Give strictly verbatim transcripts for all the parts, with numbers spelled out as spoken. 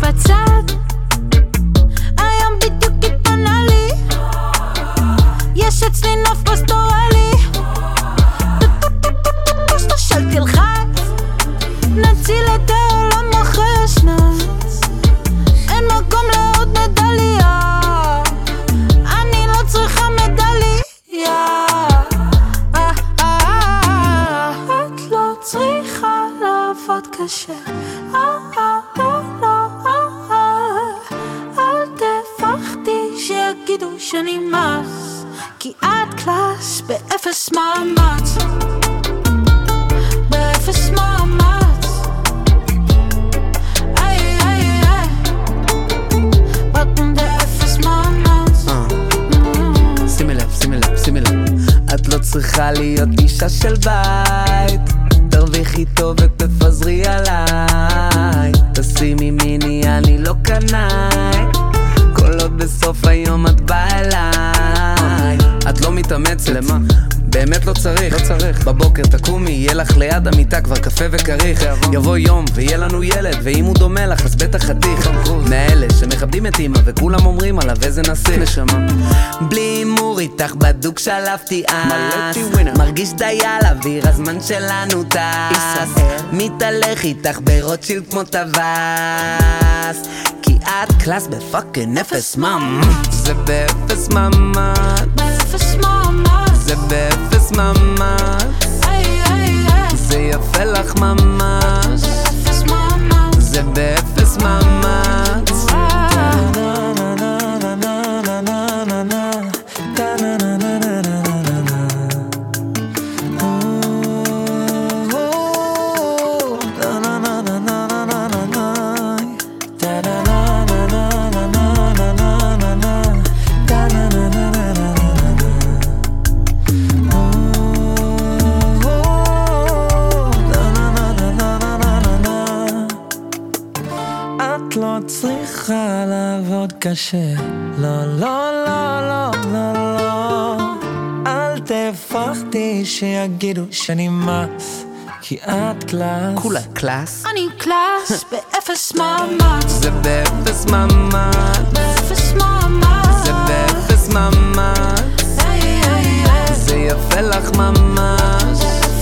בצד, היום בדיוק התפנה לי, יש אצלי נוף פסטורלי, של תלחץ, נציל את העולם אחרי השנץ, אין מקום לעוד מדליה, אני לא צריכה מדליה, את לא צריכה לעבוד קשה, אל תפחדי שיגידו שאני מס, כי את קלאס באפס מאמץ, באפס מאמץ, איי איי איי, רק באפס מאמץ. שימי לב, שימי לב, שימי לב, את לא צריכה להיות אישה של בית, תרוויחי טוב ותפזרי עליי, תשימי מיני אני לא קנאי, כל עוד בסוף היום את באה אליי, את לא מתאמצת, למה? באמת לא צריך, לא צריך. בבוקר תקומי, יהיה לך ליד המיטה כבר קפה וקריך, יבוא יום ויהיה לנו ילד, ואם הוא דומה לך אז בטח חתיך, מאלה שמכבדים את אמא וכולם אומרים עליו איזה נסיך, נשמה. בלי הימור איתך בדוק שלפתי אס, מרגיש די על אוויר הזמן שלנו טס, מתהלך איתך ברוטשילד כמו טווס, כי את קלאס בפאקינג אפס מאמץ, זה באפס מאמץ, באפס מאמץ, זה באפס מאמץ, זה יפה לך ממש, זה באפס מאמץ. את לא צריכה לעבוד קשה, לא, לא, לא, לא, לא, לא, אל תפחדי שיגידו שאני מס, כי את קלאס, כולה קלאס, אני קלאס באפס מאמץ, זה באפס מאמץ, באפס מאמץ, זה באפס מאמץ, זה יפה לך ממש,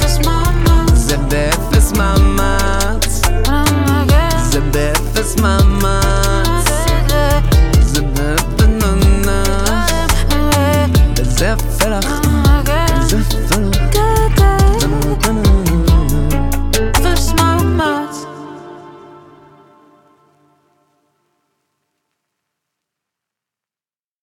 זה באפס מאמץ, זה באפס מאמץ.